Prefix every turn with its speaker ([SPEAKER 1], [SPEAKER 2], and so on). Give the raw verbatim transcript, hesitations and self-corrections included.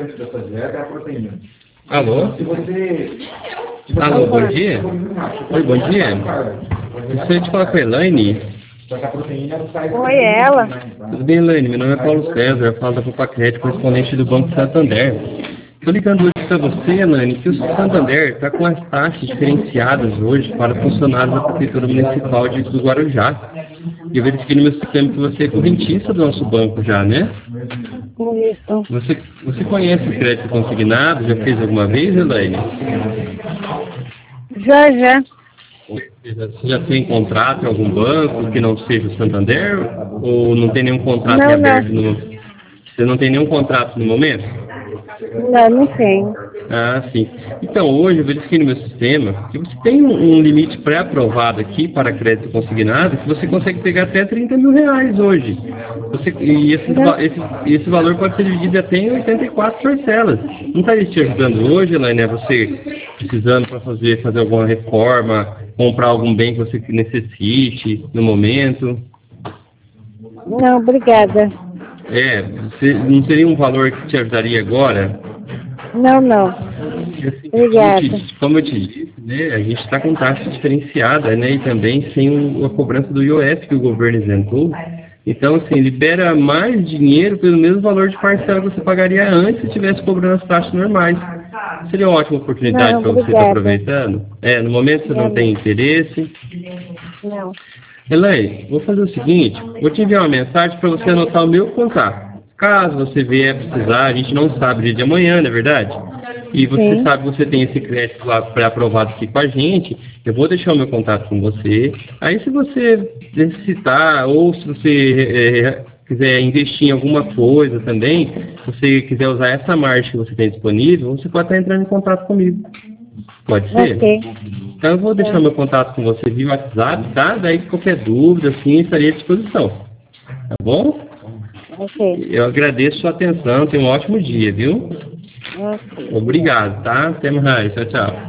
[SPEAKER 1] dentro da sua dieta é a proteína.
[SPEAKER 2] Alô?
[SPEAKER 1] Se você... Se você
[SPEAKER 2] Alô, bom dia? Oi, bom dia. Gostaria de falar com a Elaine.
[SPEAKER 3] Oi, ela.
[SPEAKER 2] Tudo bem, Elaine? Meu nome é Paulo César, eu falo da Popacred, correspondente do Banco Santander. Estou ligando hoje para você, Elaine, que o Santander está com as taxas diferenciadas hoje para funcionários da Prefeitura Municipal de do Guarujá. E eu verifiquei no meu sistema que você é correntista do nosso banco já, né?
[SPEAKER 3] Isso.
[SPEAKER 2] Você, você conhece o crédito consignado? Já fez alguma vez, Elaine?
[SPEAKER 3] Já, já.
[SPEAKER 2] Você já tem contrato em algum banco que não seja o Santander? Ou não tem nenhum contrato
[SPEAKER 3] Não,
[SPEAKER 2] em aberto
[SPEAKER 3] não.
[SPEAKER 2] no Você não tem nenhum contrato no momento?
[SPEAKER 3] Não, não tenho.
[SPEAKER 2] Ah, sim. Então, hoje eu verifiquei no meu sistema que você tem um, um limite pré-aprovado aqui para crédito consignado que você consegue pegar até trinta mil reais hoje. Você, e esse, esse, esse valor pode ser dividido até em oitenta e quatro parcelas. Não estaria te ajudando hoje, Elaine, você precisando para fazer, fazer alguma reforma, comprar algum bem que você necessite no momento?
[SPEAKER 3] Não, obrigada.
[SPEAKER 2] É, você, não teria um valor que te ajudaria agora?
[SPEAKER 3] Não, não. Obrigada.
[SPEAKER 2] Como eu te, como eu te disse, né, a gente está com taxa diferenciada, né, e também sem o, a cobrança do I O F que o governo isentou. Então, assim, libera mais dinheiro pelo mesmo valor de parcela que você pagaria antes se estivesse cobrando as taxas normais. Seria uma ótima oportunidade para você estar aproveitando. É, no momento você não, não tem interesse.
[SPEAKER 3] Não.
[SPEAKER 2] Elaine, vou fazer o seguinte, vou te enviar uma mensagem para você anotar o meu contato. Caso você vier precisar, a gente não sabe o dia de amanhã, não é verdade? E você
[SPEAKER 3] Sim.
[SPEAKER 2] sabe que você tem esse crédito lá pré-aprovado aqui com a gente, eu vou deixar o meu contato com você. Aí se você necessitar, ou se você é, quiser investir em alguma coisa também, se você quiser usar essa margem que você tem disponível, você pode estar entrando em contato comigo. Pode ser?
[SPEAKER 3] Ok.
[SPEAKER 2] Então eu vou deixar
[SPEAKER 3] É.
[SPEAKER 2] meu contato com você via WhatsApp, tá? Daí qualquer dúvida, assim, estaria à disposição. Tá bom?
[SPEAKER 3] Ok.
[SPEAKER 2] Eu agradeço a sua atenção, tenha um ótimo dia, viu?
[SPEAKER 3] Ok.
[SPEAKER 2] Obrigado, tá? Até mais. Tchau, tchau.